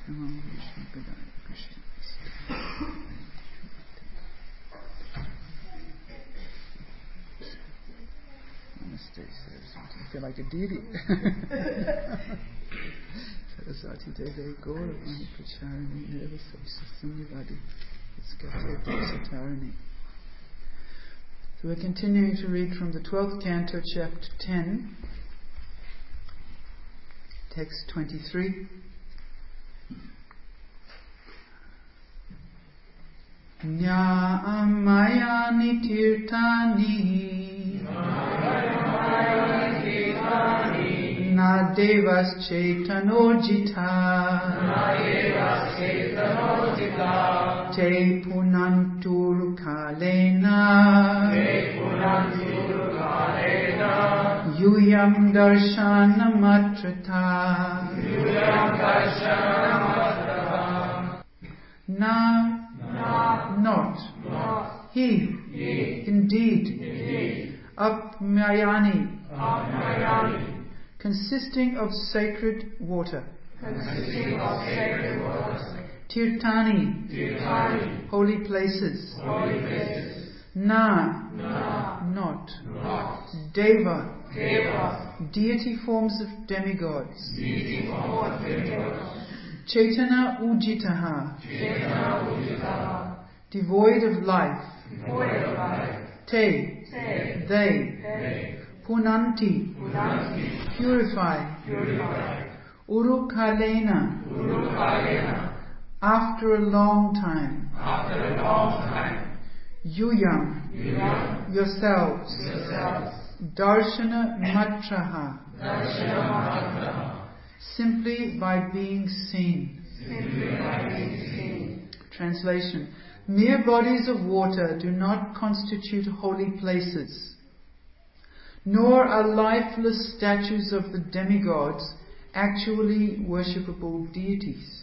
Namaste, Saraswati. I feel like a deity. Saraswati Deve Gaura Mani Pracharani Nirvasa Sunyavadi Iskate Satarani. So we're continuing to read from the 12th canto, chapter 10, text 23. Nyamayani tirtani na devas chetanoljita te punantur kalena yuyam darshanamatrata na not he indeed apmayani consisting of sacred water tirtani holy places na not deva deity forms of demigods Chaitana Ujitaha devoid of life Te they Punanti purify Urukalena after a long time Yuyam yourselves Darshana Matraha simply by being seen. Translation. Mere bodies of water do not constitute holy places, nor are lifeless statues of the demigods actually worshipable deities.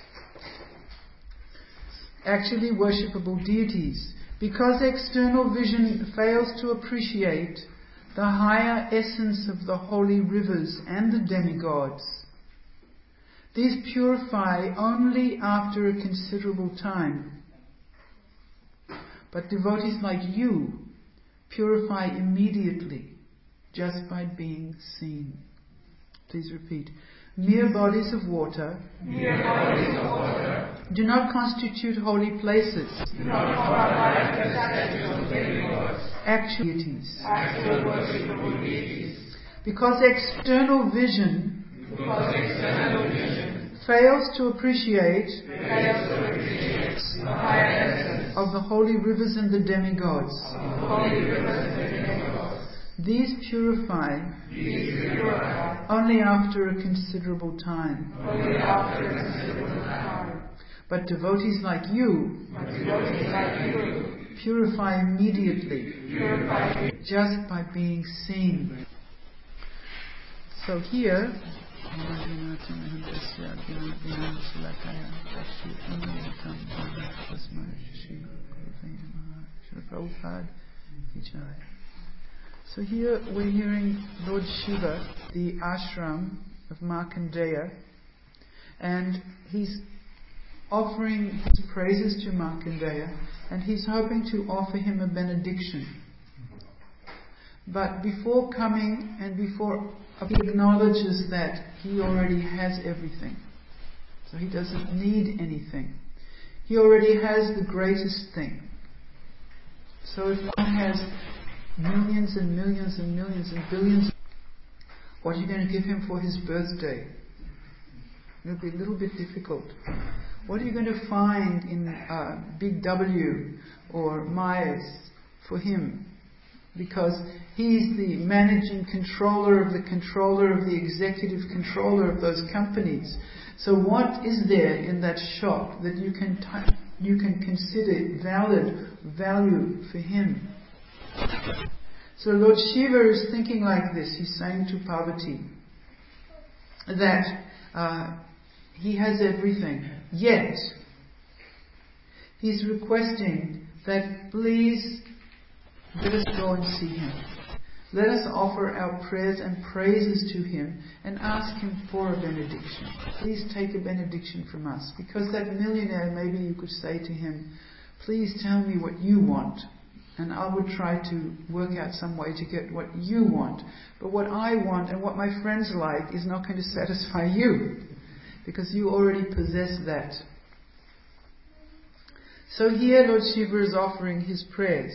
Because external vision fails to appreciate the higher essence of the holy rivers and the demigods. These purify only after a considerable time. But devotees like you purify immediately, just by being seen. Please repeat. Mere bodies of water do not constitute holy places, actual deities. Because external vision fails to appreciate of the holy rivers and the demigods. These purify only after a considerable time. But devotees like you purify immediately, just by being seen. So here, so here we're hearing Lord Shiva, the ashram of Markandeya, and he's offering his praises to Markandeya, and he's hoping to offer him a benediction. But before coming and before he acknowledges that he already has everything. So he doesn't need anything. He already has the greatest thing. So if one has millions and millions and millions and billions, what are you going to give him for his birthday? It'll be a little bit difficult. What are you going to find in Big W or Myers for him? Because he's the managing controller of the executive controller of those companies. So what is there in that shop that you can consider valid value for him? So Lord Shiva is thinking like this. He's saying to Parvati that he has everything. Yet, he's requesting that please let us go and see him. let us offer our prayers and praises to him and ask him for a benediction. Please take a benediction from us. Because that millionaire, maybe you could say to him, please tell me what you want, and I would try to work out some way to get what you want. But what I want and what my friends like is not going to satisfy you, because you already possess that. So here Lord Shiva is offering his prayers.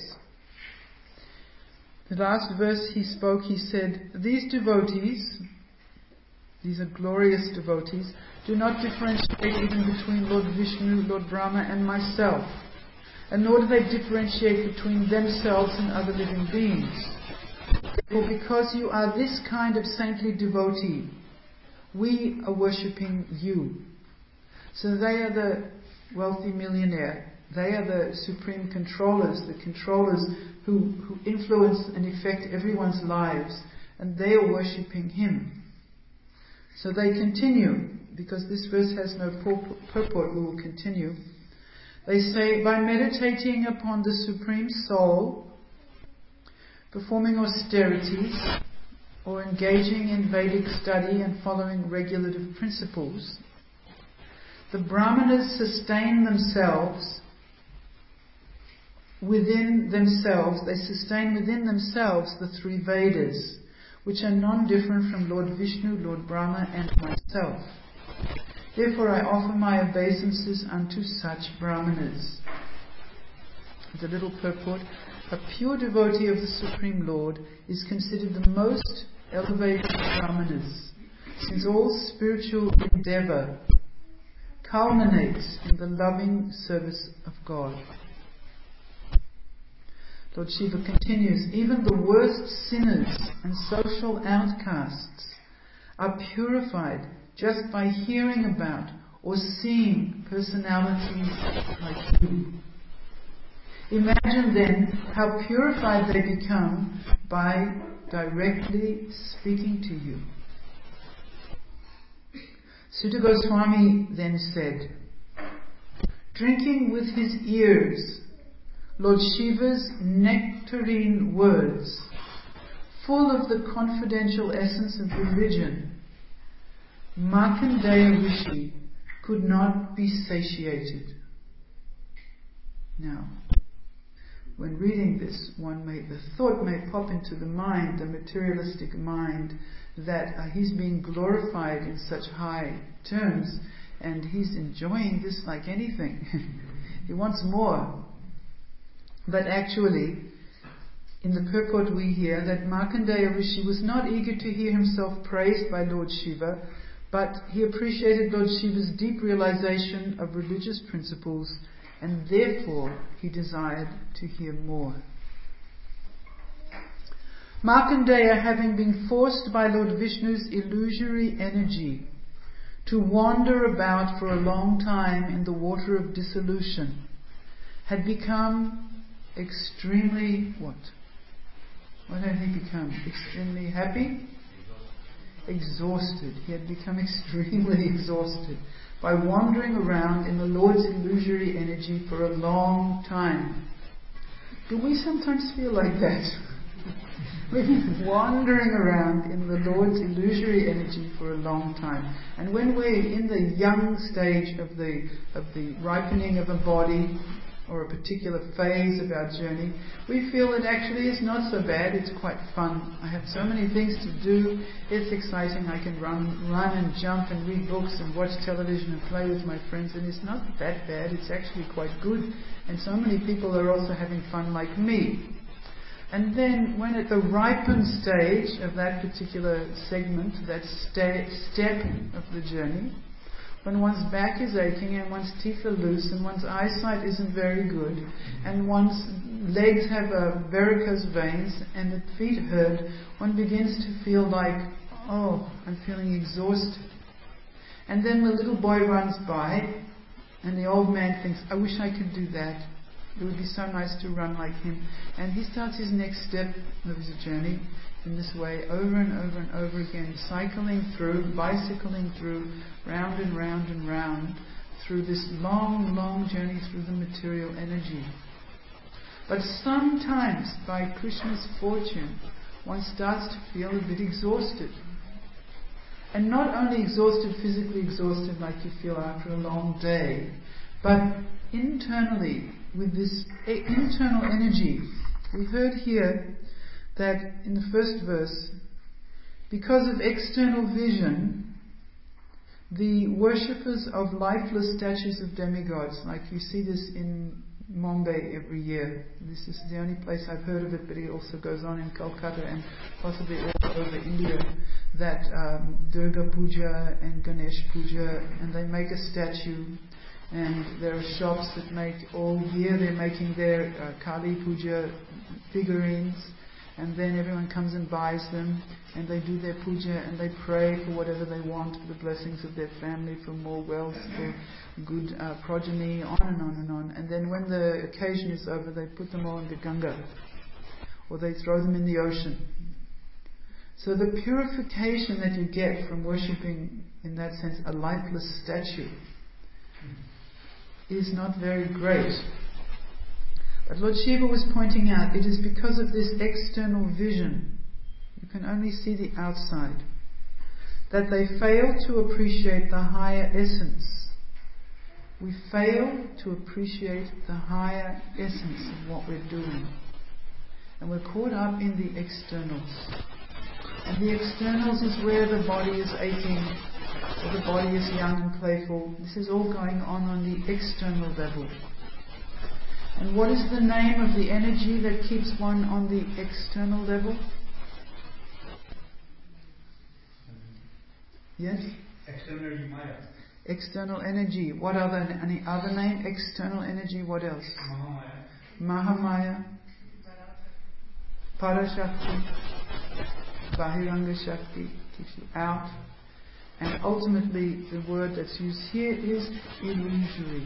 The last verse he spoke, he said, these devotees, these are glorious devotees, do not differentiate even between Lord Vishnu, Lord Brahma and myself. And nor do they differentiate between themselves and other living beings. For because you are this kind of saintly devotee, we are worshipping you. So they are the wealthy millionaire. They are the supreme controllers, the controllers who influence and affect everyone's lives. And they are worshipping him. So they continue, because this verse has no purport, we will continue. They say, by meditating upon the Supreme Soul, performing austerities, or engaging in Vedic study and following regulative principles, the Brahmanas sustain themselves within themselves, they sustain within themselves the three Vedas, which are non-different from Lord Vishnu, Lord Brahma and myself. Therefore I offer my obeisances unto such Brahmanas. The little purport. A pure devotee of the Supreme Lord is considered the most elevated of Brahmanas, since all spiritual endeavour culminates in the loving service of God. Lord Shiva continues, even the worst sinners and social outcasts are purified just by hearing about or seeing personalities like you. Imagine then how purified they become by directly speaking to you. Sutta Goswami then said, drinking with his ears Lord Shiva's nectarine words, full of the confidential essence of religion, Markandeya Rishi could not be satiated. Now, when reading this, the thought may pop into the mind, the materialistic mind, that he's being glorified in such high terms and he's enjoying this like anything. He wants more. But actually, in the purport we hear that Markandeya Rishi was not eager to hear himself praised by Lord Shiva, but he appreciated Lord Shiva's deep realization of religious principles, and therefore he desired to hear more. Markandeya, having been forced by Lord Vishnu's illusory energy to wander about for a long time in the water of dissolution, had become extremely what? What had he become? Extremely happy? Exhausted. He had become extremely exhausted by wandering around in the Lord's illusory energy for a long time. Do we sometimes feel like that? We've been wandering around in the Lord's illusory energy for a long time. And when we're in the young stage of the ripening of a body, or a particular phase of our journey, we feel it actually is not so bad, it's quite fun. I have so many things to do, it's exciting, I can run and jump and read books and watch television and play with my friends, and it's not that bad, it's actually quite good. And so many people are also having fun like me. And then when at the ripened stage of that particular segment, that step of the journey, when one's back is aching and one's teeth are loose and one's eyesight isn't very good and one's legs have varicose veins and the feet hurt, one begins to feel like, oh, I'm feeling exhausted. And then the little boy runs by and the old man thinks, I wish I could do that. It would be so nice to run like him. And he starts his next step of his journey in this way, over and over and over again, bicycling through, round and round and round, through this long, long journey through the material energy. But sometimes, by Krishna's fortune, one starts to feel a bit exhausted. And not only exhausted, physically exhausted like you feel after a long day, but internally, with this internal energy. We heard here that in the first verse, because of external vision, the worshippers of lifeless statues of demigods, like you see this in Mumbai every year. This is the only place I've heard of it, but it also goes on in Calcutta and possibly all over India, that Durga Puja and Ganesh Puja, and they make a statue, and there are shops that make all year, they're making their Kali Puja figurines, and then everyone comes and buys them, and they do their puja, and they pray for whatever they want, for the blessings of their family, for more wealth, for good progeny, on and on and on. And then when the occasion is over, they put them all into Ganga, or they throw them in the ocean. So the purification that you get from worshipping, in that sense, a lifeless statue is not very great. But Lord Shiva was pointing out, it is because of this external vision, you can only see the outside, that they fail to appreciate the higher essence. We fail to appreciate the higher essence of what we're doing. And we're caught up in the externals. And the externals is where the body is aching, or the body is young and playful. This is all going on the external level. And what is the name of the energy that keeps one on the external level? Yes? External energy, Maya. External energy. What any other name? External energy, what else? Mahamaya. Mahamaya. Parashakti. Bahiranga Shakti. Keeps you out. And ultimately, the word that's used here is illusory.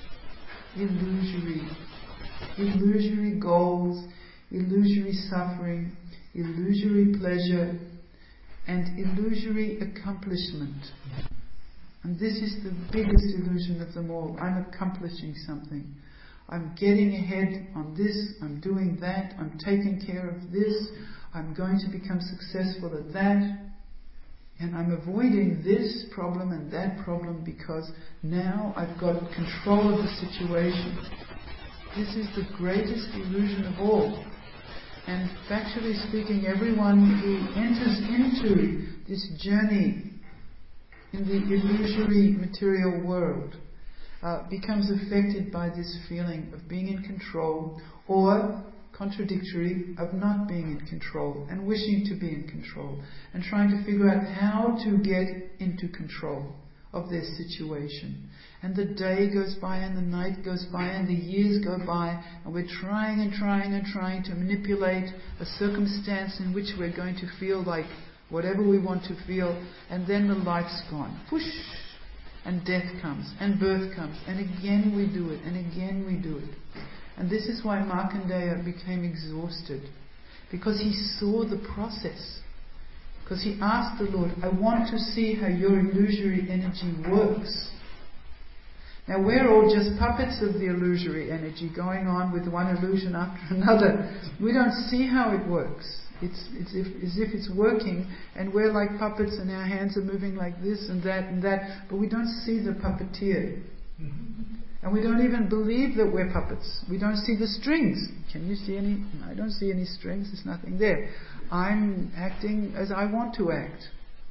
Illusory. Illusory goals, illusory suffering, illusory pleasure, and illusory accomplishment. And this is the biggest illusion of them all. I'm accomplishing something. I'm getting ahead on this, I'm doing that, I'm taking care of this, I'm going to become successful at that. And I'm avoiding this problem and that problem because now I've got control of the situation. This is the greatest illusion of all. And factually speaking, everyone who enters into this journey in the illusory material world becomes affected by this feeling of being in control, or contradictory, of not being in control and wishing to be in control and trying to figure out how to get into control of their situation. And the day goes by and the night goes by and the years go by, and we're trying to manipulate a circumstance in which we're going to feel like whatever we want to feel, and then the life's gone. Push! And death comes, and birth comes, and again we do it, and again we do it. And this is why Markandeya became exhausted, because he saw the process. Because he asked the Lord, I want to see how your illusory energy works. Now we're all just puppets of the illusory energy, going on with one illusion after another. We don't see how it works. It's as if it's working, and we're like puppets and our hands are moving like this and that, but we don't see the puppeteer. And we don't even believe that we're puppets. We don't see the strings. Can you see any? I don't see any strings. There's nothing there. I'm acting as I want to act.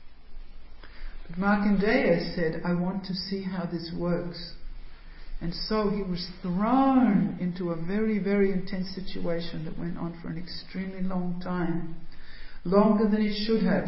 But Markandeya said, I want to see how this works. And so he was thrown into a very, very intense situation that went on for an extremely long time. Longer than it should have.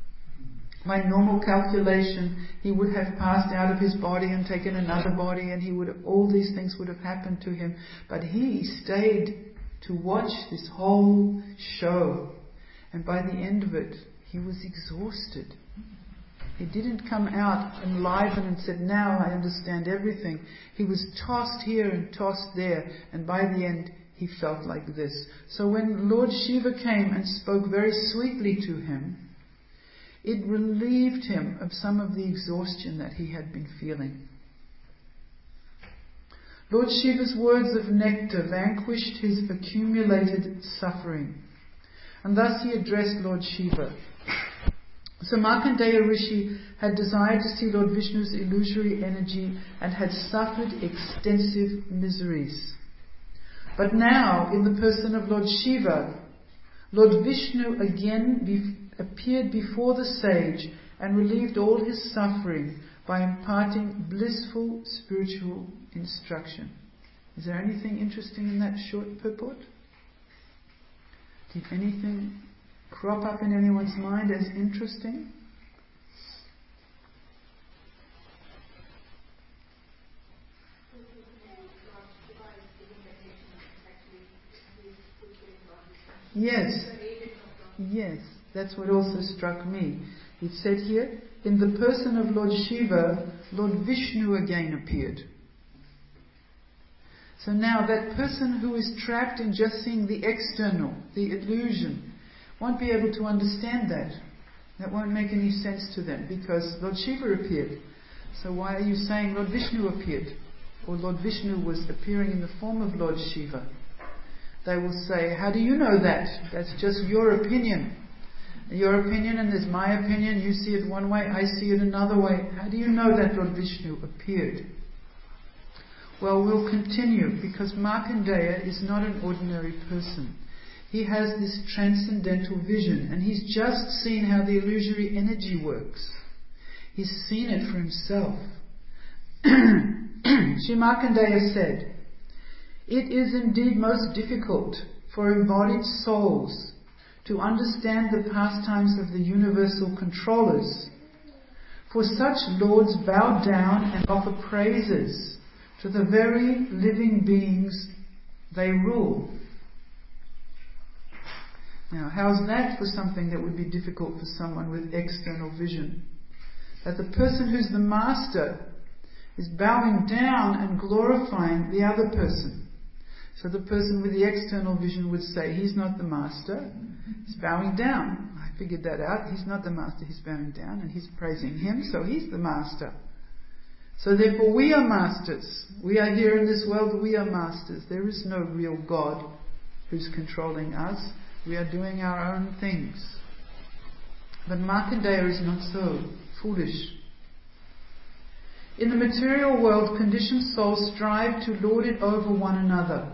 By normal calculation, he would have passed out of his body and taken another body, and all these things would have happened to him. But he stayed to watch this whole show. And by the end of it, he was exhausted. He didn't come out enlivened and said, now I understand everything. He was tossed here and tossed there, and by the end he felt like this. So when Lord Shiva came and spoke very sweetly to him, it relieved him of some of the exhaustion that he had been feeling. Lord Shiva's words of nectar vanquished his accumulated suffering. and thus he addressed Lord Shiva. So Markandeya Rishi had desired to see Lord Vishnu's illusory energy and had suffered extensive miseries. But now, in the person of Lord Shiva, Lord Vishnu again appeared before the sage and relieved all his suffering by imparting blissful spiritual instruction. Is there anything interesting in that short purport? Did anything crop up in anyone's mind as interesting? Yes, that's what also struck me. It said here, in the person of Lord Shiva, Lord Vishnu again appeared. So now that person who is trapped in just seeing the external, the illusion, won't be able to understand that. That won't make any sense to them because Lord Shiva appeared. So why are you saying Lord Vishnu appeared? Or Lord Vishnu was appearing in the form of Lord Shiva? They will say, how do you know that? That's just your opinion. Your opinion and there's my opinion. You see it one way, I see it another way. How do you know that Lord Vishnu appeared? Well, we'll continue because Markandeya is not an ordinary person. He has this transcendental vision and he's just seen how the illusory energy works. He's seen it for himself. Sri Markandeya said, "It is indeed most difficult for embodied souls to understand the pastimes of the universal controllers. For such lords bow down and offer praises to the very living beings they rule." Now, how's that for something that would be difficult for someone with external vision? That the person who's the master is bowing down and glorifying the other person. So the person with the external vision would say, he's not the master, he's bowing down. I figured that out. He's not the master, he's bowing down, and he's praising him, so he's the master. So therefore we are masters. We are here in this world, we are masters. There is no real God who's controlling us. We are doing our own things. But Markandeya is not so foolish. In the material world, conditioned souls strive to lord it over one another.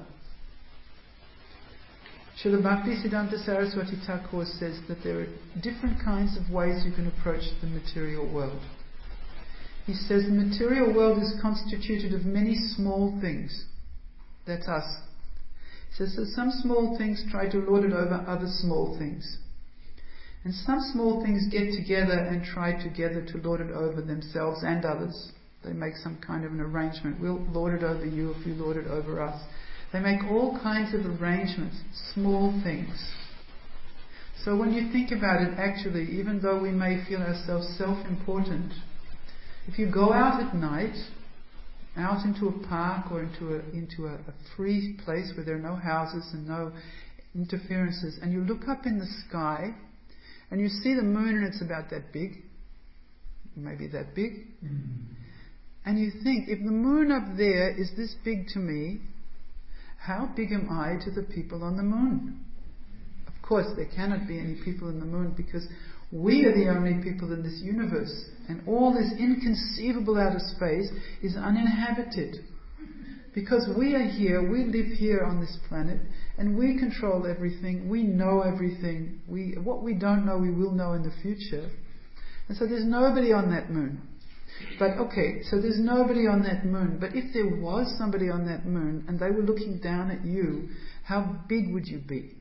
Srila Bhaktisiddhanta Saraswati Thakur says that there are different kinds of ways you can approach the material world. He says the material world is constituted of many small things. That's us. He says that some small things try to lord it over other small things. And some small things get together and try together to lord it over themselves and others. They make some kind of an arrangement. We'll lord it over you if you lord it over us. They make all kinds of arrangements, small things. So when you think about it, actually, even though we may feel ourselves self-important, if you go out at night, out into a park or into a free place where there are no houses and no interferences, and you look up in the sky and you see the moon and it's about that big, maybe that big, and you think, if the moon up there is this big to me, how big am I to the people on the moon? Of course, there cannot be any people in the moon because we are the only people in this universe. And all this inconceivable outer space is uninhabited. Because we are here, we live here on this planet, and we control everything, we know everything. What we don't know, we will know in the future. And so there's nobody on that moon. But okay, so there's nobody on that moon. But if there was somebody on that moon and they were looking down at you, how big would you be?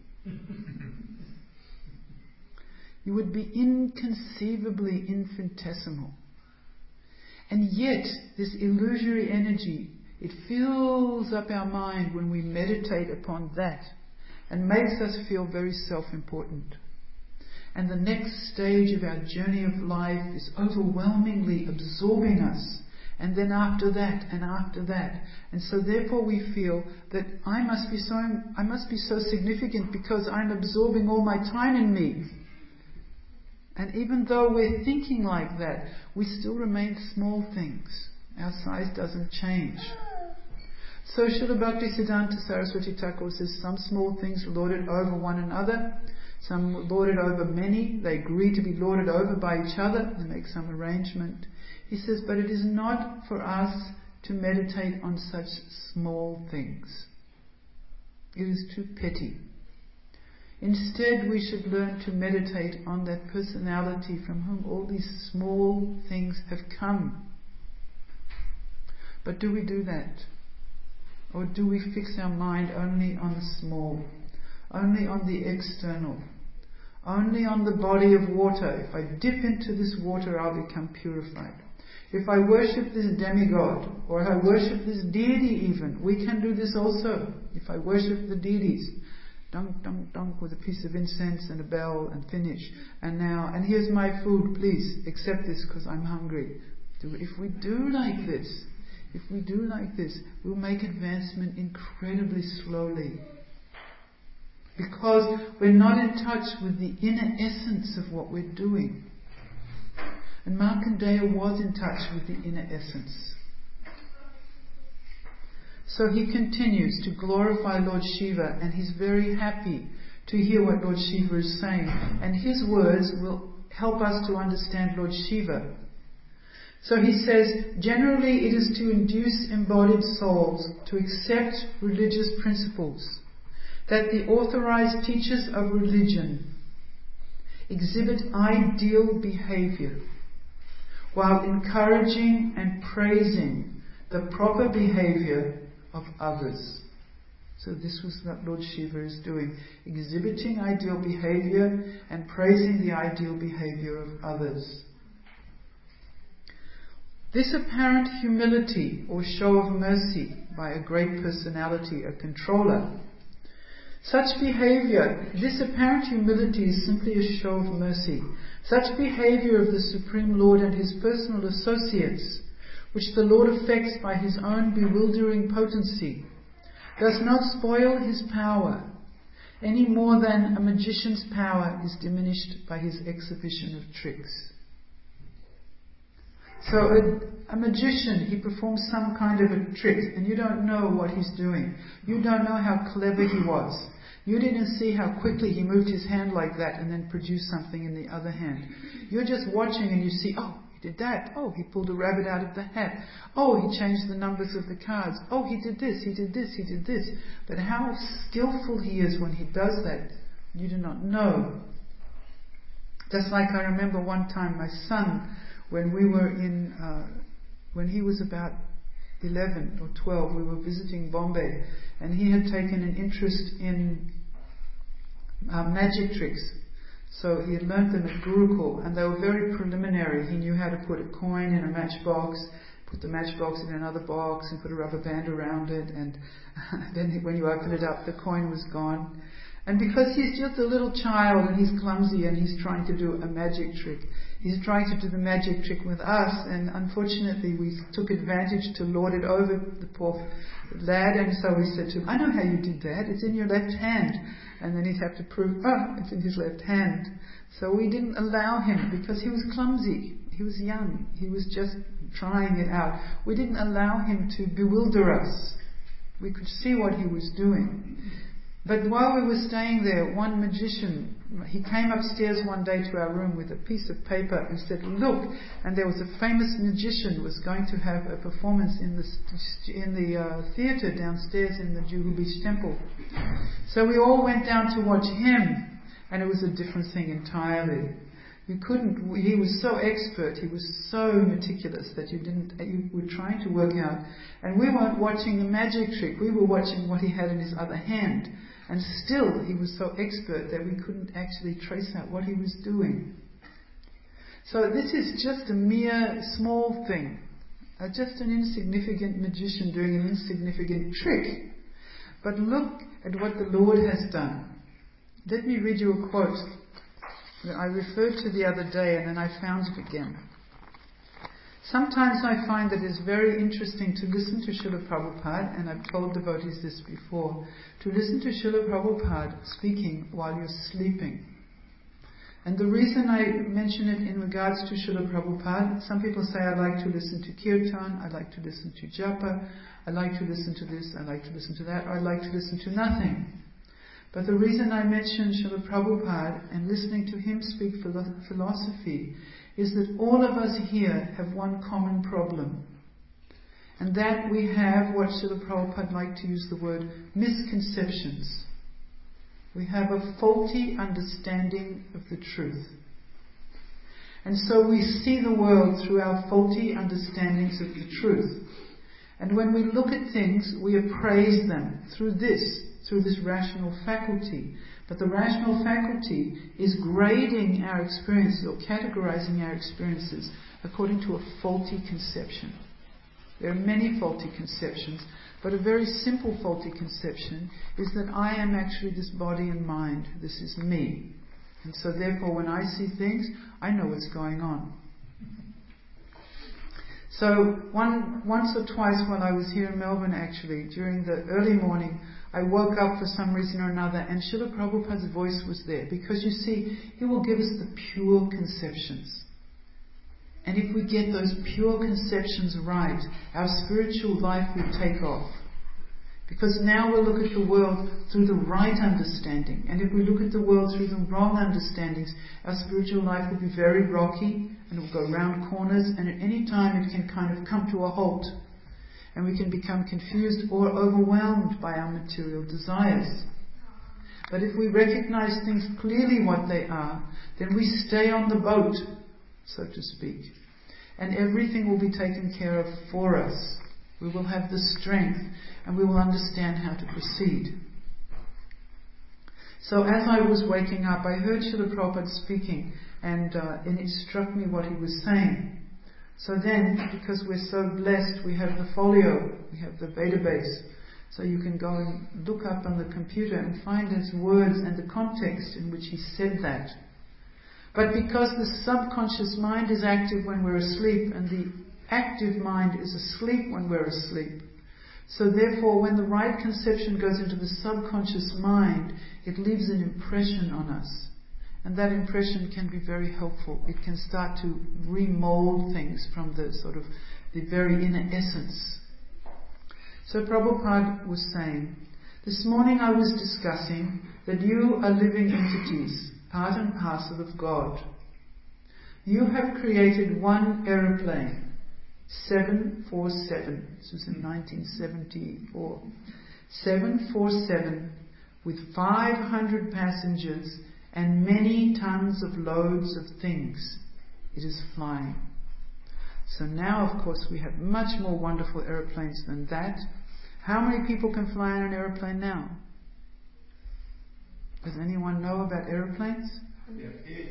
You would be inconceivably infinitesimal. And yet, this illusory energy, it fills up our mind when we meditate upon that and makes us feel very self-important. And the next stage of our journey of life is overwhelmingly absorbing us. And then after that, and after that. And so therefore we feel that I must be so significant because I'm absorbing all my time in me. And even though we're thinking like that, we still remain small things. Our size doesn't change. So Srila Bhaktisiddhanta Saraswati Thakur says some small things lord it over one another. Some lord it over many. They agree to be lorded over by each other and make some arrangement. He says, but it is not for us to meditate on such small things. It is too petty. Instead, we should learn to meditate on that personality from whom all these small things have come. But do we do that? Or do we fix our mind only on the small, only on the external, only on the body of water? If I dip into this water, I'll become purified. If I worship this demigod, or if I worship this deity even, we can do this also. If I worship the deities, dunk, dunk, dunk with a piece of incense and a bell and finish. And here's my food, please accept this because I'm hungry. If we do like this, we'll make advancement incredibly slowly. Because we're not in touch with the inner essence of what we're doing. And Markandeya was in touch with the inner essence. So he continues to glorify Lord Shiva, and he's very happy to hear what Lord Shiva is saying. And his words will help us to understand Lord Shiva. So he says, generally it is to induce embodied souls to accept religious principles, that the authorized teachers of religion exhibit ideal behavior, while encouraging and praising the proper behavior of others. So this was what Lord Shiva is doing, exhibiting ideal behavior and praising the ideal behavior of others. This apparent humility or show of mercy by a great personality, a controller, such behavior, this apparent humility is simply a show of mercy. Such behavior of the Supreme Lord and his personal associates, which the Lord affects by his own bewildering potency, does not spoil his power, any more than a magician's power is diminished by his exhibition of tricks. So a magician, he performs some kind of a trick, and you don't know what he's doing. You don't know how clever he was. You didn't see how quickly he moved his hand like that and then produced something in the other hand. You're just watching and you see, oh, he did that. Oh, he pulled a rabbit out of the hat. Oh, he changed the numbers of the cards. Oh, he did this, he did this, he did this. But how skillful he is when he does that, you do not know. Just like I remember one time my son, when he was about 11 or 12, we were visiting Bombay, and he had taken an interest in magic tricks. So he had learnt them at Gurukul, and they were very preliminary. He knew how to put a coin in a matchbox, put the matchbox in another box, and put a rubber band around it, and then when you open it up, the coin was gone. And because he's just a little child and he's clumsy and he's trying to do a magic trick, he's trying to do the magic trick with us, and unfortunately we took advantage to lord it over the poor lad, and so we said to him, I know how you did that, it's in your left hand. And then he'd have to prove, it's in his left hand. So we didn't allow him, because he was clumsy, he was young, he was just trying it out. We didn't allow him to bewilder us. We could see what he was doing. But while we were staying there, one magician, he came upstairs one day to our room with a piece of paper and said, look, and there was a famous magician was going to have a performance in the theatre downstairs in the Juhu Beach Temple. So we all went down to watch him, and it was a different thing entirely. He was so expert, he was so meticulous that you were trying to work out. And we weren't watching the magic trick, we were watching what he had in his other hand. And still, he was so expert that we couldn't actually trace out what he was doing. So this is just a mere small thing. Just an insignificant magician doing an insignificant trick. But look at what the Lord has done. Let me read you a quote that I referred to the other day, and then I found it again. Sometimes I find that it's very interesting to listen to Srila Prabhupada, and I've told devotees this before, to listen to Srila Prabhupada speaking while you're sleeping. And the reason I mention it in regards to Srila Prabhupada, some people say I like to listen to Kirtan, I like to listen to Japa, I like to listen to this, I like to listen to that, or I like to listen to nothing. But the reason I mention Srila Prabhupada and listening to him speak philosophy is that all of us here have one common problem. And that we have what Srila Prabhupada liked to use the word misconceptions. We have a faulty understanding of the truth. And so we see the world through our faulty understandings of the truth. And when we look at things, we appraise them through this rational faculty. But the rational faculty is grading our experiences or categorizing our experiences according to a faulty conception. There are many faulty conceptions, but a very simple faulty conception is that I am actually this body and mind. This is me. And so therefore when I see things, I know what's going on. So once or twice while I was here in Melbourne actually, during the early morning, I woke up for some reason or another and Srila Prabhupada's voice was there. Because you see, he will give us the pure conceptions. And if we get those pure conceptions right, our spiritual life will take off. Because now we'll look at the world through the right understanding. And if we look at the world through the wrong understandings, our spiritual life will be very rocky and it will go round corners, and at any time it can kind of come to a halt. And we can become confused or overwhelmed by our material desires. But if we recognize things clearly what they are, then we stay on the boat, so to speak. And everything will be taken care of for us. We will have the strength and we will understand how to proceed. So as I was waking up, I heard Srila Prabhupada speaking and it struck me what he was saying. So then, because we're so blessed, we have the folio, we have the database. So you can go and look up on the computer and find his words and the context in which he said that. But because the subconscious mind is active when we're asleep and the active mind is asleep when we're asleep, so therefore when the right conception goes into the subconscious mind, it leaves an impression on us. And that impression can be very helpful. It can start to remold things from the sort of the very inner essence. So Prabhupada was saying, this morning I was discussing that you are living entities, part and parcel of God. You have created one aeroplane, 747. This was in 1974. 747 with 500 passengers and many tons of loads of things. It is flying. So now, of course, we have much more wonderful aeroplanes than that. How many people can fly on an aeroplane now? Does anyone know about aeroplanes? Yeah,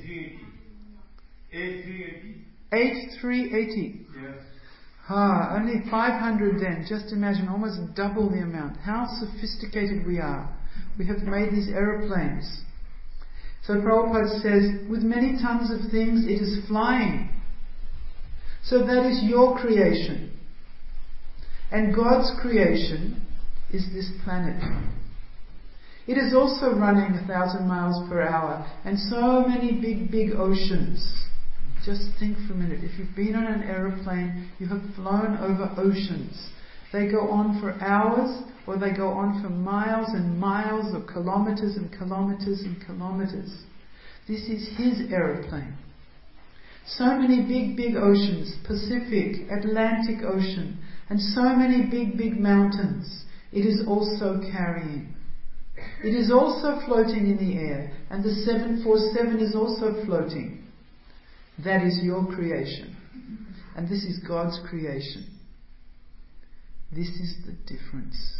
A380. A380. Yes. Only 500 then. Just imagine, almost double the amount. How sophisticated we are. We have made these aeroplanes. So Prabhupada says, with many tons of things, it is flying. So that is your creation. And God's creation is this planet. It is also running 1,000 miles per hour, and so many big oceans. Just think for a minute. If you've been on an aeroplane, you have flown over oceans. They go on for hours, or they go on for miles and miles, or kilometers and kilometers and kilometers. This is his aeroplane. So many big oceans, Pacific, Atlantic Ocean, and so many big mountains. It is also carrying. It is also floating in the air, and the 747 is also floating. That is your creation. And this is God's creation. This is the difference.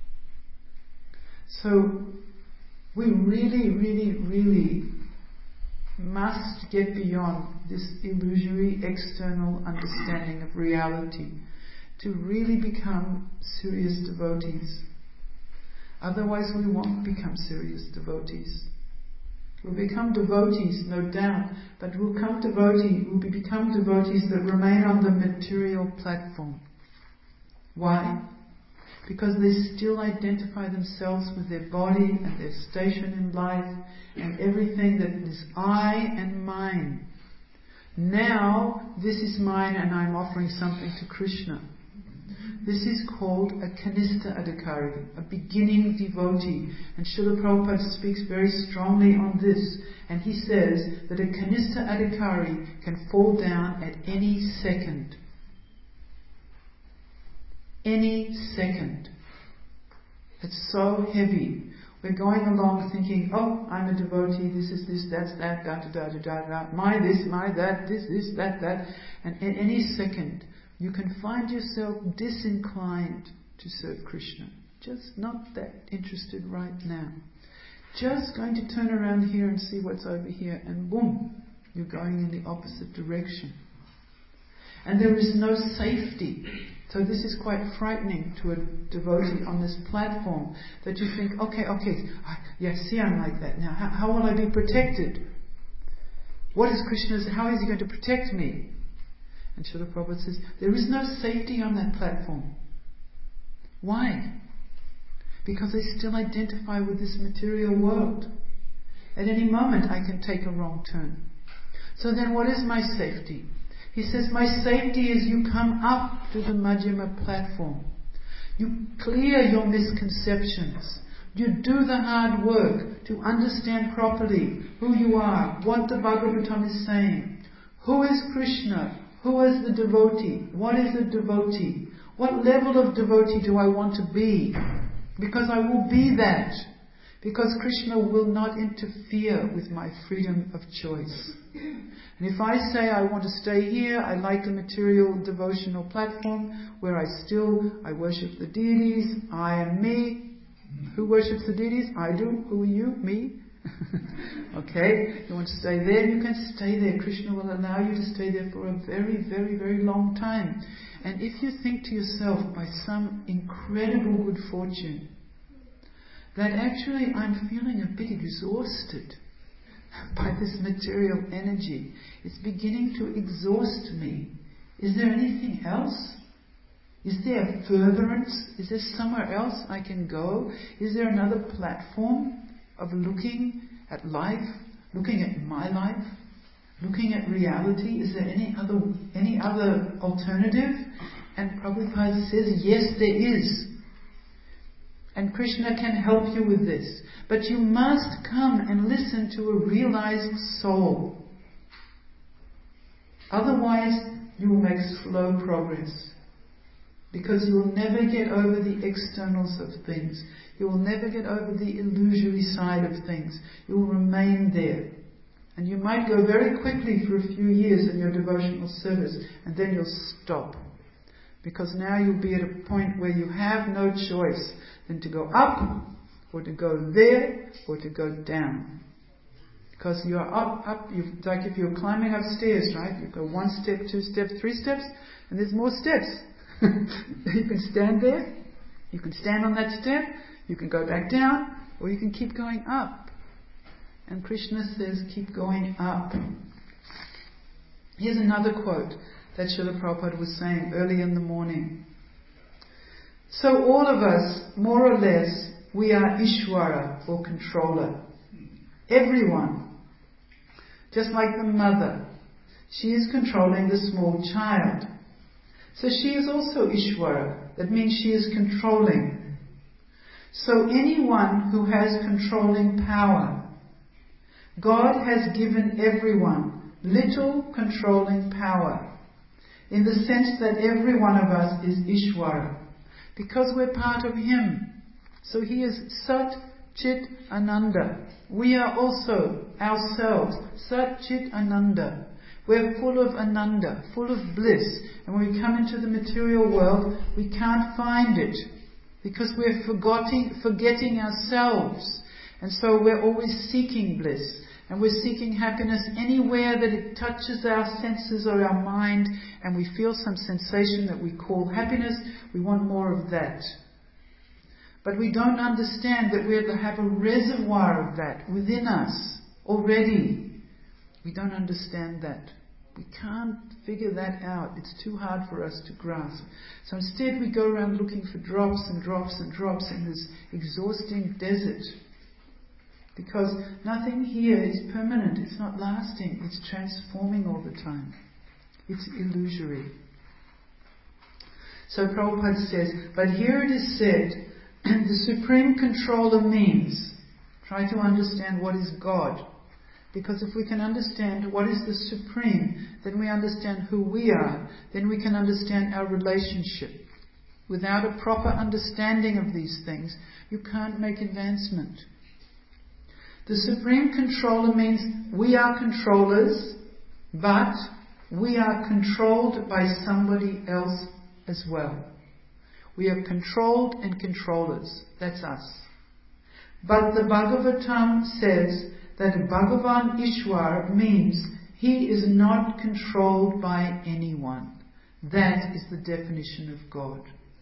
So, we really must get beyond this illusory external understanding of reality to really become serious devotees. Otherwise we won't become serious devotees. We'll become devotees, no doubt, but we'll become devotees that remain on the material platform. Why? Because they still identify themselves with their body and their station in life and everything that is I and mine. Now, this is mine and I'm offering something to Krishna. This is called a Kanistha Adhikari, a beginning devotee. And Srila Prabhupada speaks very strongly on this. And he says that a Kanistha Adhikari can fall down at any second. Any second. It's so heavy. We're going along thinking, oh, I'm a devotee, this is this, that's that, da da da da da da, my this, my that, this, that, that. And at any second, you can find yourself disinclined to serve Krishna. Just not that interested right now. Just going to turn around here and see what's over here, and boom, you're going in the opposite direction. And there is no safety. So this is quite frightening to a devotee on this platform, that you think, okay, see, I'm like that now. How will I be protected? What is Krishna's? How is he going to protect me? And Srila Prabhupada says, there is no safety on that platform. Why? Because they still identify with this material world. At any moment I can take a wrong turn. So then what is my safety? He says, my safety is you come up to the Madhyama platform. You clear your misconceptions. You do the hard work to understand properly who you are, what the Bhagavatam is saying. Who is Krishna? Who is the devotee? What is a devotee? What level of devotee do I want to be? Because I will be that. Because Krishna will not interfere with my freedom of choice. And if I say I want to stay here, I like the material devotional platform where I worship the deities, I am me. Who worships the deities? I do. Who are you? Me. Okay, you want to stay there? You can stay there. Krishna will allow you to stay there for a very, very, very long time. And if you think to yourself, by some incredible good fortune, that actually I'm feeling a bit exhausted by this material energy. It's beginning to exhaust me. Is there anything else? Is there a furtherance? Is there somewhere else I can go? Is there another platform of looking at life, looking at my life, looking at reality? Is there any other alternative? And Prabhupada says, yes, there is. And Krishna can help you with this. But you must come and listen to a realized soul. Otherwise, you will make slow progress. Because you will never get over the externals of things. You will never get over the illusory side of things. You will remain there. And you might go very quickly for a few years in your devotional service, and then you'll stop. Because now you'll be at a point where you have no choice than to go up, or to go there, or to go down. Because you are up, like if you're climbing upstairs, right? You go 1 step, 2 steps, 3 steps, and there's more steps. You can stand there, you can stand on that step, you can go back down, or you can keep going up. And Krishna says, keep going up. Here's another quote that Srila Prabhupada was saying early in the morning. So all of us, more or less, we are Ishvara, or controller. Everyone. Just like the mother. She is controlling the small child. So she is also Ishvara. That means she is controlling. So anyone who has controlling power, God has given everyone little controlling power. In the sense that every one of us is Ishvara. Because we're part of Him. So He is Sat Chit Ananda. We are also ourselves Sat Chit Ananda. We're full of Ananda, full of bliss. And when we come into the material world, we can't find it. Because we're forgetting ourselves. And so we're always seeking bliss. And we're seeking happiness anywhere that it touches our senses or our mind, and we feel some sensation that we call happiness. We want more of that. But we don't understand that we have a reservoir of that within us already. We don't understand that. We can't figure that out. It's too hard for us to grasp. So instead we go around looking for drops and drops and drops in this exhausting desert. Because nothing here is permanent. It's not lasting. It's transforming all the time. It's illusory. So Prabhupada says, but here it is said, the Supreme Controller means, try to understand what is God. Because if we can understand what is the Supreme, then we understand who we are, then we can understand our relationship. Without a proper understanding of these things, you can't make advancement. The Supreme Controller means we are controllers, but we are controlled by somebody else as well. We are controlled and controllers. That's us. But the Bhagavatam says that Bhagavan Ishwar means he is not controlled by anyone. That is the definition of God.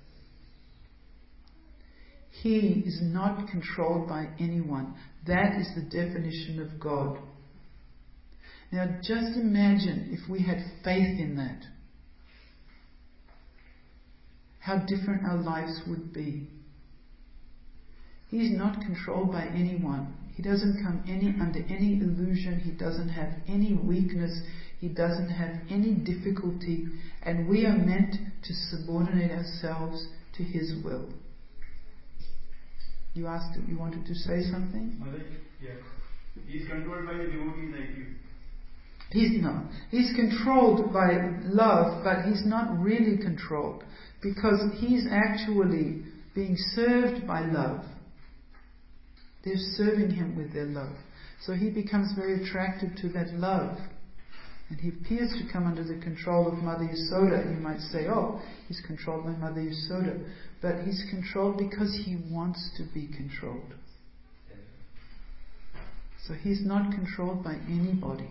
He is not controlled by anyone. That is the definition of God. Now just imagine if we had faith in that. How different our lives would be. He is not controlled by anyone. He doesn't come under any illusion. He doesn't have any weakness. He doesn't have any difficulty. And we are meant to subordinate ourselves to His will. You wanted to say something? Mother, yeah. He's controlled by a devotee like you. He's controlled by love, but he's not really controlled because he's actually being served by love. They're serving him with their love. So he becomes very attracted to that love. And he appears to come under the control of Mother Yasoda. And you might say, oh, he's controlled by Mother Yasoda. But he's controlled because he wants to be controlled. So he's not controlled by anybody.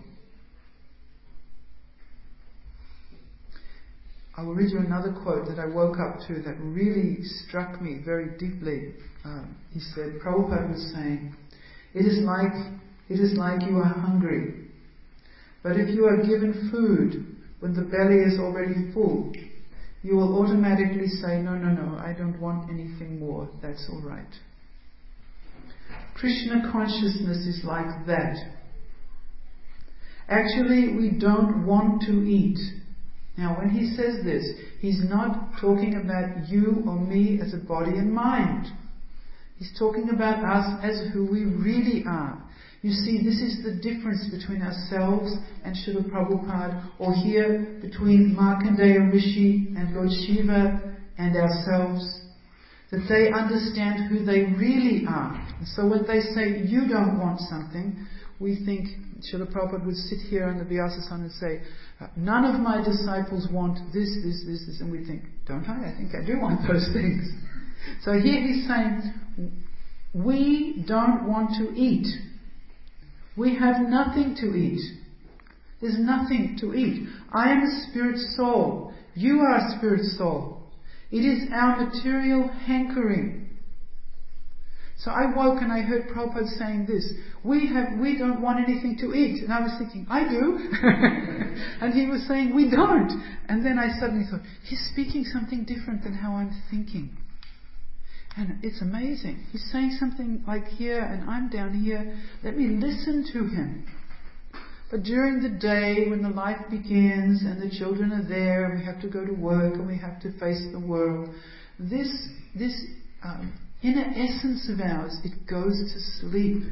I will read you another quote that I woke up to that really struck me very deeply. He said, Prabhupada was saying, it is like you are hungry. But if you are given food when the belly is already full, you will automatically say, no, I don't want anything more. That's all right. Krishna consciousness is like that. Actually, we don't want to eat. Now, when he says this, he's not talking about you or me as a body and mind. He's talking about us as who we really are. You see, this is the difference between ourselves and Srila Prabhupada, or here between Markandeya Rishi and Lord Shiva and ourselves. That they understand who they really are. And so when they say, you don't want something, we think, Srila Prabhupada would sit here on the Vyasasana and say, none of my disciples want this. And we think, don't I? I think I do want those things. So here he's saying, we don't want to eat. We have nothing to eat. There's nothing to eat. I am a spirit soul. You are a spirit soul. It is our material hankering. So I woke and I heard Prabhupada saying this, we don't want anything to eat. And I was thinking, I do. And he was saying, we don't. And then I suddenly thought, he's speaking something different than how I'm thinking. And it's amazing. He's saying something like here and I'm down here. Let me listen to him. But during the day when the life begins and the children are there and we have to go to work and we have to face the world, this inner essence of ours, it goes to sleep.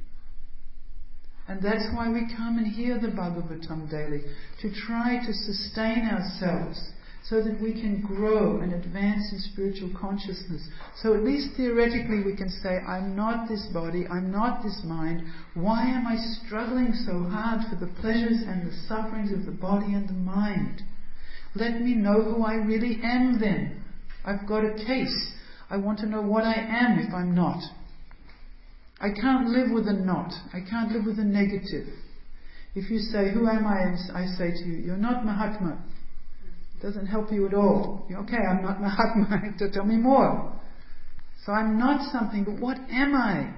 And that's why we come and hear the Bhagavatam daily, to try to sustain ourselves so that we can grow and advance in spiritual consciousness. So at least theoretically we can say, I'm not this body, I'm not this mind. Why am I struggling so hard for the pleasures and the sufferings of the body and the mind? Let me know who I really am then. I've got a case. I want to know what I am if I'm not. I can't live with a not. I can't live with a negative. If you say, who am I? And I say to you, you're not Mahatma. It doesn't help you at all. Okay, I'm not Mahatma. Tell me more. So I'm not something, but what am I?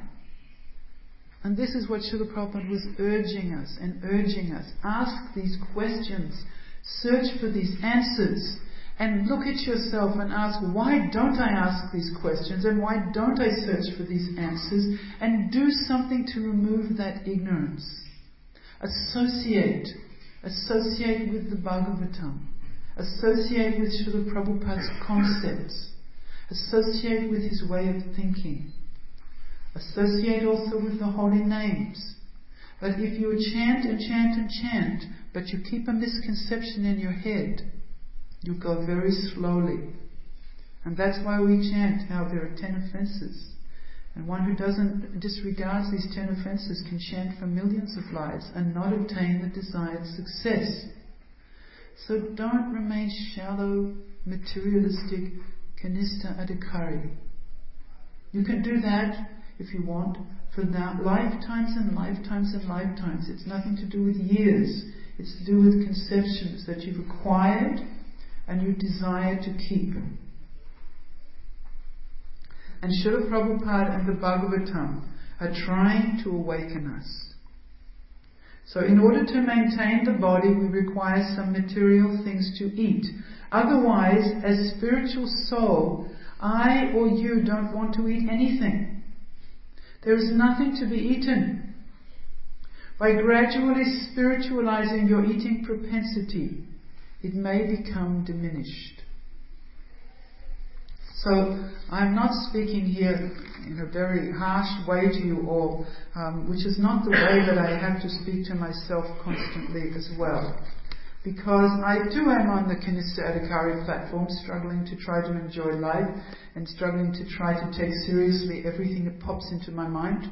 And this is what Srila Prabhupada was urging us. Ask these questions. Search for these answers. And look at yourself and ask, why don't I ask these questions? And why don't I search for these answers? And do something to remove that ignorance. Associate with the Bhagavatam. Associate with Srila Prabhupada's concepts. Associate with his way of thinking. Associate also with the holy names. But if you chant and chant and chant, but you keep a misconception in your head, you go very slowly. And that's why we chant how there are 10 offences. And one who disregards these 10 offences can chant for millions of lives and not obtain the desired success. So don't remain shallow, materialistic, kanista adhikari. You can do that if you want for now, lifetimes and lifetimes and lifetimes. It's nothing to do with years. It's to do with conceptions that you've acquired and you desire to keep. And Srila Prabhupada and the Bhagavatam are trying to awaken us. So in order to maintain the body, we require some material things to eat. Otherwise, as spiritual soul, I or you don't want to eat anything. There is nothing to be eaten. By gradually spiritualizing your eating propensity, it may become diminished. So I'm not speaking here in a very harsh way to you all, which is not the way that I have to speak to myself constantly as well. Because I too am on the Kanista Adhikari platform, struggling to try to enjoy life and struggling to try to take seriously everything that pops into my mind.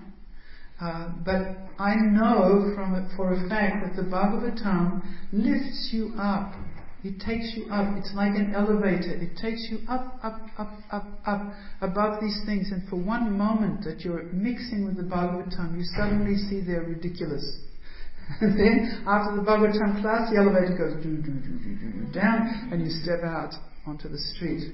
But I know for a fact that the Bhagavatam lifts you up. It takes you up. It's like an elevator. It takes you up, up, up, up, up above these things. And for one moment that you're mixing with the Bhagavatam, you suddenly see they're ridiculous. And then after the Bhagavatam class, the elevator goes down and you step out onto the street.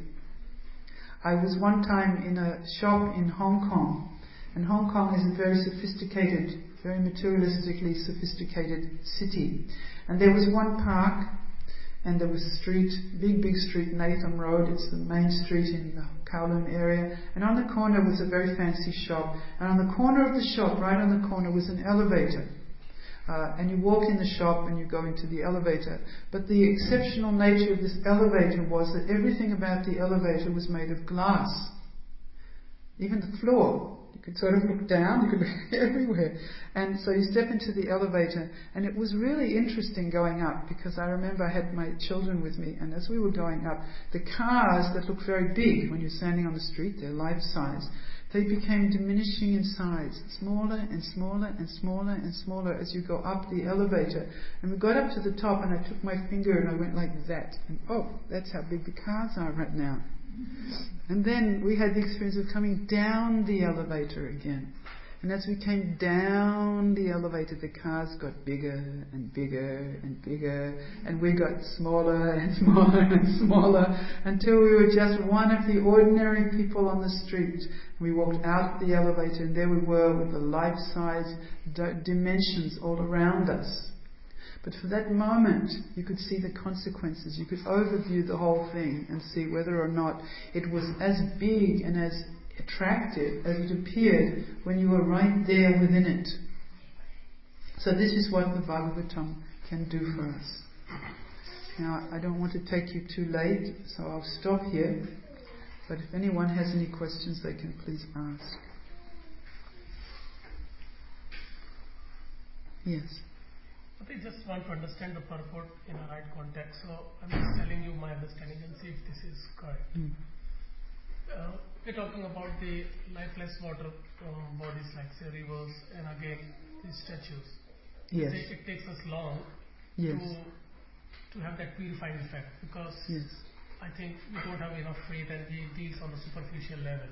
I was one time in a shop in Hong Kong, and Hong Kong is a very sophisticated, very materialistically sophisticated city. And there was one park, and there was a street, big street, Natham Road. It's the main street in the Kowloon area. And on the corner was a very fancy shop. And on the corner of the shop, right on the corner, was an elevator. And you walk in the shop and you go into the elevator. But the exceptional nature of this elevator was that everything about the elevator was made of glass. Even the floor. You could sort of look down, you could look everywhere. And so you step into the elevator, and it was really interesting going up, because I remember I had my children with me, and as we were going up, the cars that look very big when you're standing on the street, they're life size, they became diminishing in size, smaller and smaller and smaller and smaller as you go up the elevator. And we got up to the top, and I took my finger and I went like that. And oh, that's how big the cars are right now. And then we had the experience of coming down the elevator again. And as we came down the elevator, the cars got bigger and bigger and bigger, and we got smaller and smaller and smaller, until we were just one of the ordinary people on the street. We walked out of the elevator, and there we were with the life-size dimensions all around us. But for that moment, you could see the consequences. You could overview the whole thing and see whether or not it was as big and as attractive as it appeared when you were right there within it. So this is what the Bhagavatam can do for us. Now, I don't want to take you too late, so I'll stop here. But if anyone has any questions, they can please ask. Yes. I just want to understand the purport in a right context. So I'm just telling you my understanding and see if this is correct. We're talking about the lifeless water bodies like say rivers and again these statues. Yes. It takes us long yes. to have that purifying effect, because yes. I think we don't have enough faith and we deal on the superficial level.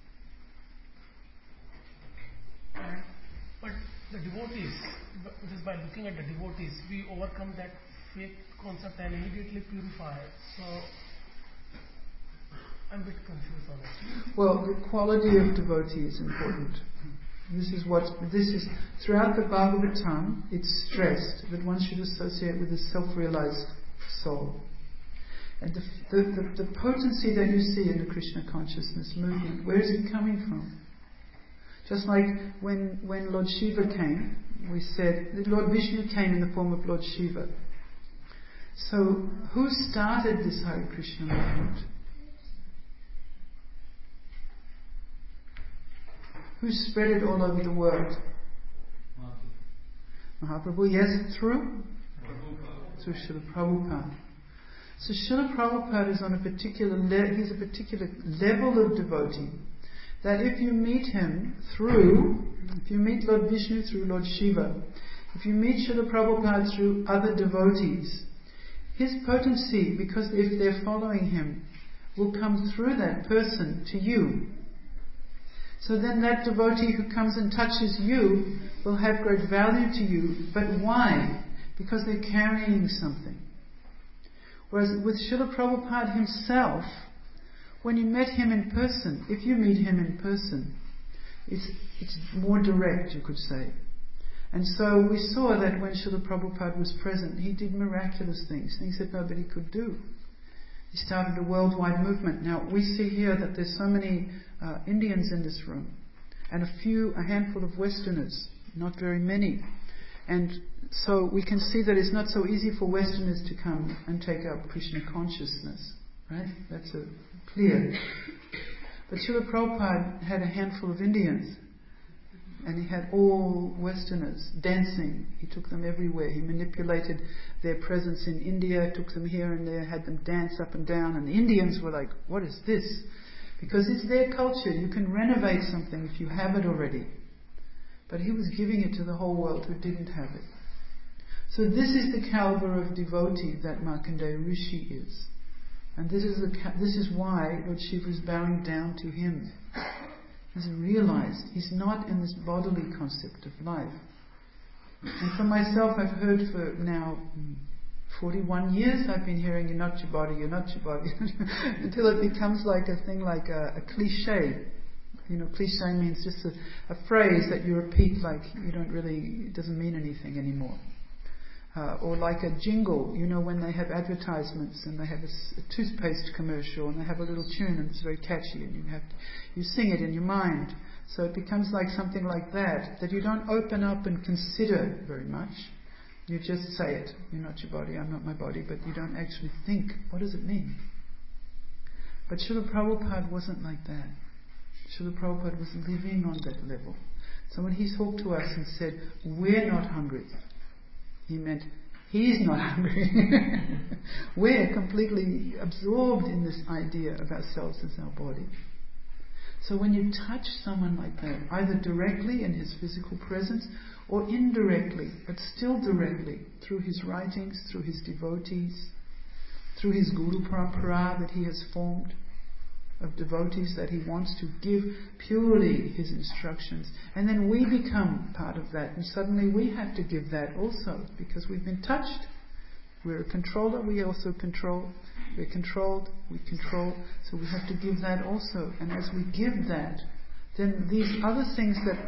But the devotees, just by looking at the devotees, we overcome that faith concept and immediately purify. So I'm a bit confused on it. Well, the quality of devotee is important. This is throughout the Bhagavatam, it's stressed that one should associate with a self-realized soul. And the potency that you see in the Krishna consciousness movement, where is it coming from? Just like when Lord Shiva came, we said that Lord Vishnu came in the form of Lord Shiva. So, who started this Hare Krishna movement? Who spread it all over the world? Mahaprabhu, yes, through Srila Prabhupada. So Srila Prabhupada is on a particular he's a particular level of devotee, that if you meet Lord Vishnu through Lord Shiva, if you meet Srila Prabhupada through other devotees, his potency, because if they're following him, will come through that person to you. So then that devotee who comes and touches you will have great value to you. But why? Because they're carrying something. Whereas with Srila Prabhupada himself, when you met him in person, if you meet him in person, it's more direct, you could say. And so we saw that when Srila Prabhupada was present, he did miraculous things that nobody could do. He started a worldwide movement. Now we see here that there's so many Indians in this room, and a handful of Westerners, not very many. And so we can see that it's not so easy for Westerners to come and take up Krishna consciousness, right? That's clear. But Srila Prabhupada had a handful of Indians, and he had all Westerners dancing. He took them everywhere. He manipulated their presence in India, took them here and there, had them dance up and down, and the Indians were like, what is this? Because it's their culture. You can renovate something if you have it already. But he was giving it to the whole world who didn't have it. So this is the caliber of devotee that Markandeya Rishi is. And this is why Lord Shiva is bowing down to him. He's realized he's not in this bodily concept of life. And for myself, I've heard for now 41 years I've been hearing, you're not your body, until it becomes like a thing, like a cliche. You know, cliche means just a phrase that you repeat like it doesn't mean anything anymore. Or like a jingle, when they have advertisements and they have a toothpaste commercial and they have a little tune and it's very catchy and you sing it in your mind. So it becomes like something like that you don't open up and consider very much. You just say it. You're not your body, I'm not my body, but you don't actually think, what does it mean? But Srila Prabhupada wasn't like that. Srila Prabhupada was living on that level. So when he talked to us and said, we're not hungry, he meant he's not hungry. We're completely absorbed in this idea of ourselves as our body. So when you touch someone like that, either directly in his physical presence or indirectly, but still directly, through his writings, through his devotees, through his Guru Parampara that he has formed, of devotees that he wants to give purely his instructions. And then we become part of that, and suddenly we have to give that also, because we've been touched. We're a controller, we also control. We're controlled, we control. So we have to give that also. And as we give that, then these other things that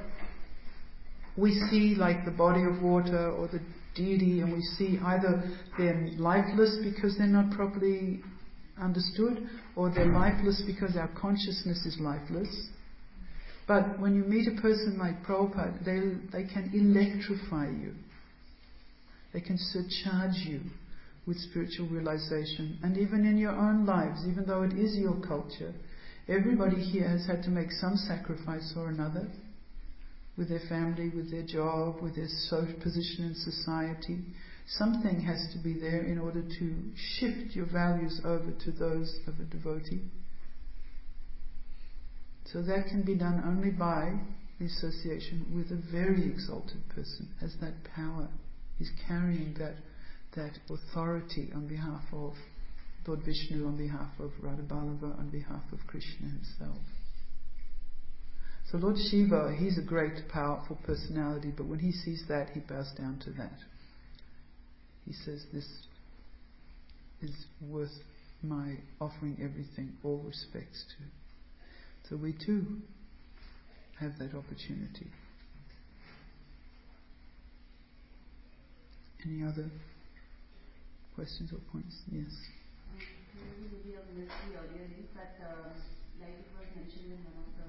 we see, like the body of water or the deity, and we see either they're lifeless because they're not properly understood, or they're lifeless because our consciousness is lifeless. But when you meet a person like Prabhupada, they can electrify you. They can surcharge you with spiritual realization. And even in your own lives, even though it is your culture, everybody here has had to make some sacrifice or another, with their family, with their job, with their social position in society. Something has to be there in order to shift your values over to those of a devotee. So that can be done only by the association with a very exalted person, as that power is carrying that authority on behalf of Lord Vishnu, on behalf of Radha Ballabha, on behalf of Krishna himself. So Lord Shiva, he's a great, powerful personality, but when he sees that, he bows down to that. He says, this is worth my offering everything, all respects to. So we too have that opportunity. Any other questions or points? Yes. Maybe I missed the earlier link, but like it was mentioned in one of the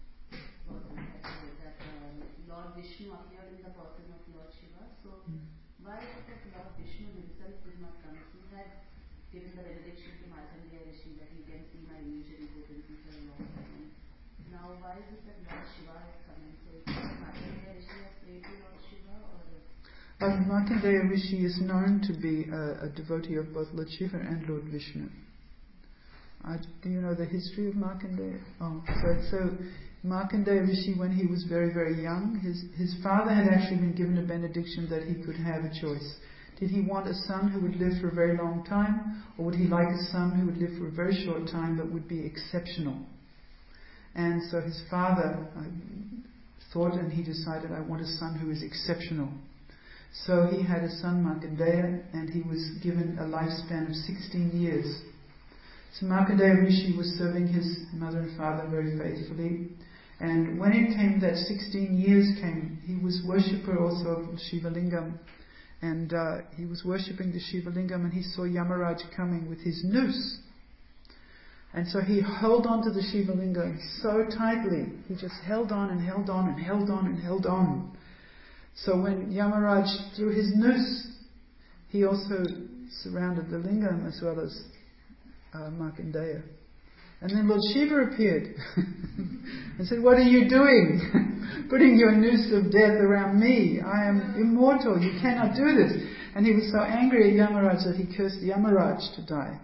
verses that Lord Vishnu appeared in the person of Lord Shiva. So why is it that Lord Vishnu himself did not come? He had given the benediction to Markandeya Rishi that you can see my immediate potency for a long time. Now why is it that Lord Shiva is coming? So is it Markandeya Rishi has prayed to Lord Shiva or? Markandeya Rishi is known to be a devotee of both Lord Shiva and Lord Vishnu. Do you know the history of Markandeya? So Markandeya Rishi, when he was very, very young, his father had actually been given a benediction that he could have a choice. Did he want a son who would live for a very long time, or would he like a son who would live for a very short time but would be exceptional? And so his father thought, and he decided, I want a son who is exceptional. So he had a son, Markandeya, and he was given a lifespan of 16 years. So Markandeya Rishi was serving his mother and father very faithfully. And when it came that 16 years came, he was worshipper also of Shiva Lingam. And he was worshipping the Shiva Lingam, and he saw Yamaraj coming with his noose. And so he held on to the Shiva Lingam so tightly. He just held on and held on and held on and held on. So when Yamaraj threw his noose, he also surrounded the lingam as well as Markandeya. And then Lord Shiva appeared and said, what are you doing? Putting your noose of death around me. I am immortal. You cannot do this. And he was so angry at Yamaraj that he cursed Yamaraj to die.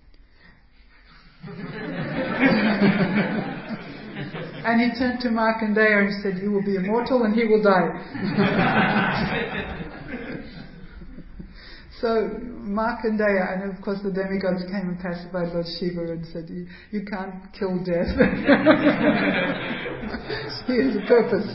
And he turned to Markandeya and said, you will be immortal and he will die. So Markandeya, and of course the demigods came and pacified Lord Shiva and said, you can't kill death. He has a purpose.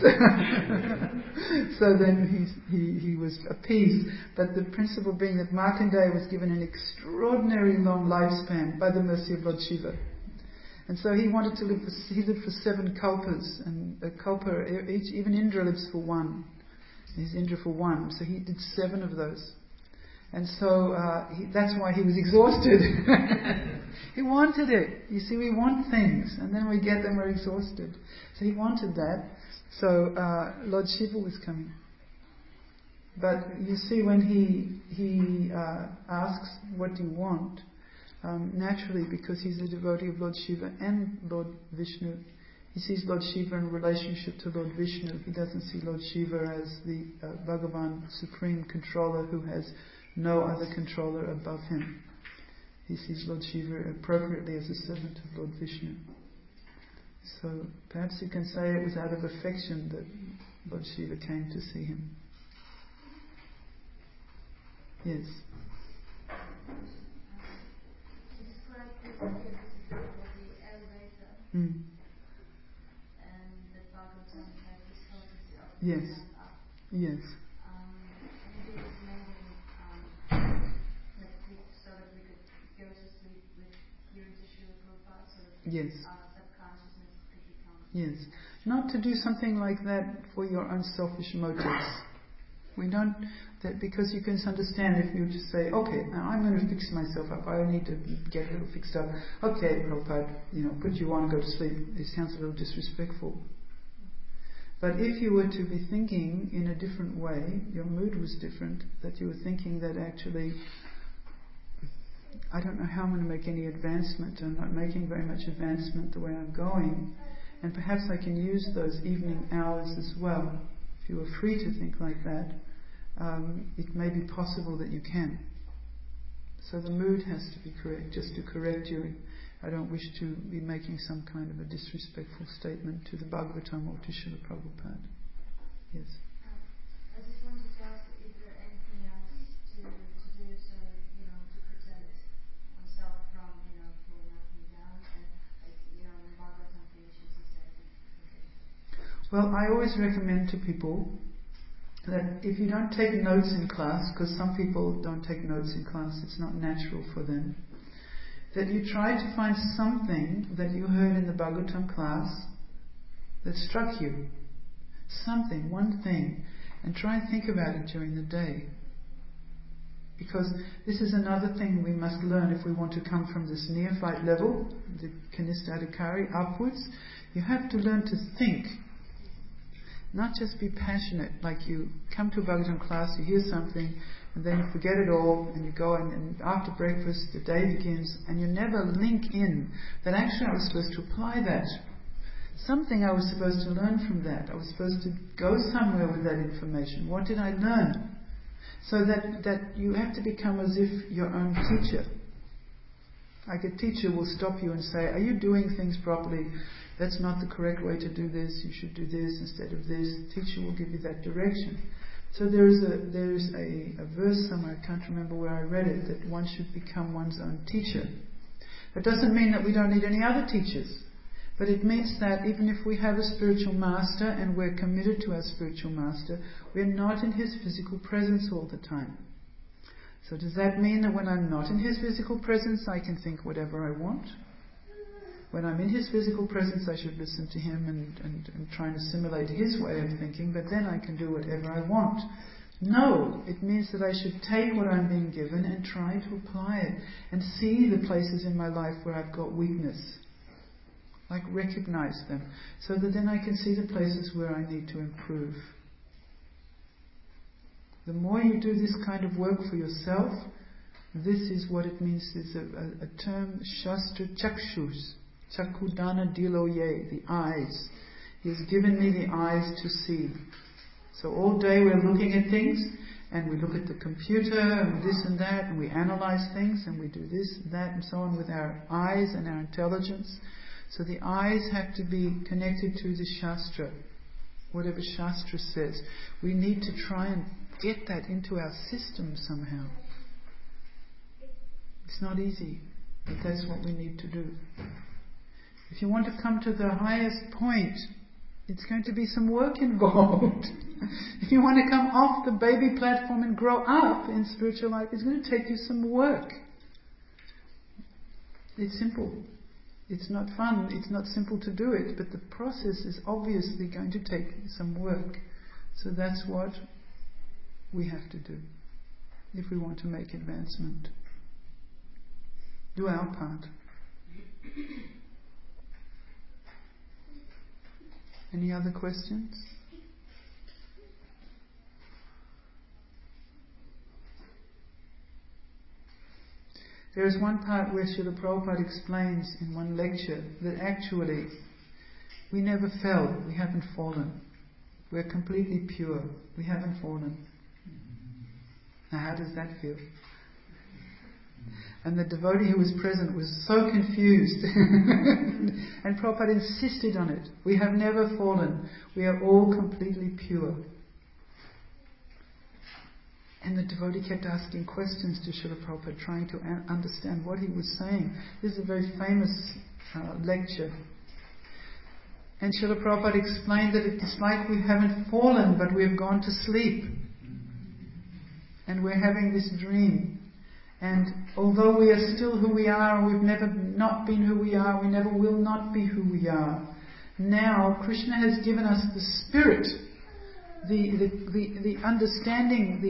So then he was appeased. But the principle being that Markandeya was given an extraordinary long lifespan by the mercy of Lord Shiva. And so he wanted to live he lived for 7 kalpas, and a kalpa, even Indra lives for 1. He's Indra for 1, so he did 7 of those. And so that's why he was exhausted. He wanted it. You see, we want things, and then we get them, we're exhausted. So he wanted that. So Lord Shiva was coming. But you see, when he asks, what do you want? Naturally, because he's a devotee of Lord Shiva and Lord Vishnu, he sees Lord Shiva in relationship to Lord Vishnu. He doesn't see Lord Shiva as the Bhagavan, supreme controller who has no other controller above him. He sees Lord Shiva appropriately as a servant of Lord Vishnu. So perhaps you can say it was out of affection that Lord Shiva came to see him. Yes. Mm. Yes. Yes. Yes. Yes. Not to do something like that for your unselfish motives. We don't, that because you can understand if you just say, okay, now I'm going to fix myself up, I need to get a little fixed up. Okay, Prabhupada, put you on and go to sleep. It sounds a little disrespectful. But if you were to be thinking in a different way, your mood was different, that you were thinking that actually, I don't know how I'm going to make any advancement. I'm not making very much advancement the way I'm going. And perhaps I can use those evening hours as well. If you were free to think like that, it may be possible that you can. So the mood has to be correct, just to correct you. I don't wish to be making some kind of a disrespectful statement to the Bhagavatam or to Srila Prabhupada. Yes. I just wanted to ask, is there anything else to do so, to protect oneself from, falling up and down, and in Bhagavatam finishes he says, okay. Well, I always recommend to people that if you don't take notes in class, because some people don't take notes in class, it's not natural for them, that you try to find something that you heard in the Bhagavatam class that struck you. Something, one thing, and try and think about it during the day. Because this is another thing we must learn if we want to come from this neophyte level, the Kanistha Adhikari, upwards. You have to learn to think. Not just be passionate, like you come to a Bhagavatam class, you hear something, and then you forget it all, and you go and after breakfast the day begins, and you never link in that actually I was supposed to apply that. Something I was supposed to learn from that. I was supposed to go somewhere with that information. What did I learn? So that you have to become as if your own teacher. Like a teacher will stop you and say, are you doing things properly? That's not the correct way to do this. You should do this instead of this. The teacher will give you that direction. So there is a verse somewhere, I can't remember where I read it, that one should become one's own teacher. That doesn't mean that we don't need any other teachers. But it means that even if we have a spiritual master and we're committed to our spiritual master, we're not in his physical presence all the time. So does that mean that when I'm not in his physical presence, I can think whatever I want? When I'm in his physical presence, I should listen to him and try and assimilate his way of thinking, but then I can do whatever I want. No, it means that I should take what I'm being given and try to apply it and see the places in my life where I've got weakness. Like recognize them, so that then I can see the places where I need to improve. The more you do this kind of work for yourself, this is what it means. It's a term, Shastra Chakshus, Chakudana Diloye, the eyes. He has given me the eyes to see. So all day we're looking at things, and we look at the computer, and this and that, and we analyze things, and we do this and that, and so on with our eyes and our intelligence. So the eyes have to be connected to the Shastra, whatever Shastra says. We need to try and get that into our system somehow. It's not easy, but that's what we need to do. If you want to come to the highest point, it's going to be some work involved. If you want to come off the baby platform and grow up in spiritual life, it's going to take you some work. It's simple. It's not fun, it's not simple to do it, but the process is obviously going to take some work. So that's what we have to do if we want to make advancement. Do our part. Any other questions? There is one part where Srila Prabhupada explains in one lecture that actually we never fell, we haven't fallen. We're completely pure, we haven't fallen. Now how does that feel? And the devotee who was present was so confused. And Prabhupada insisted on it. We have never fallen, we are all completely pure. And the devotee kept asking questions to Srila Prabhupada, trying to understand what he was saying. This is a very famous lecture. And Srila Prabhupada explained that it's like we haven't fallen, but we have gone to sleep. And we're having this dream. And although we are still who we are, and we've never not been who we are, we never will not be who we are. Now, Krishna has given us the spirit, the understanding,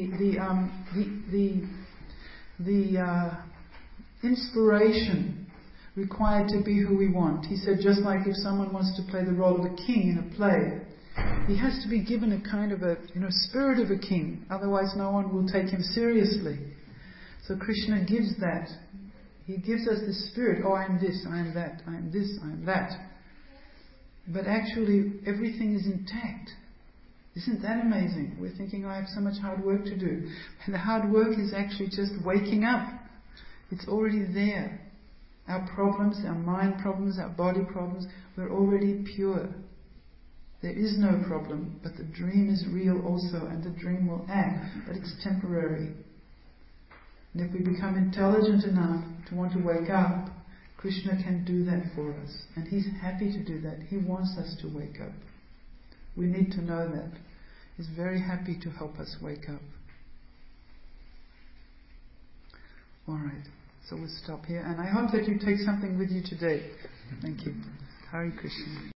the inspiration required to be who we want. He said, just like if someone wants to play the role of a king in a play, he has to be given a kind of a spirit of a king. Otherwise, no one will take him seriously. So Krishna gives that. He gives us the spirit. Oh, I am this, I am that, I am this, I am that. But actually, everything is intact. Isn't that amazing? We're thinking, I have so much hard work to do. And the hard work is actually just waking up. It's already there. Our problems, our mind problems, our body problems, we're already pure. There is no problem, but the dream is real also, and the dream will act, but it's temporary. And if we become intelligent enough to want to wake up, Krishna can do that for us. And He's happy to do that. He wants us to wake up. We need to know that. He's very happy to help us wake up. Alright, so we'll stop here. And I hope that you take something with you today. Thank you. Hare Krishna.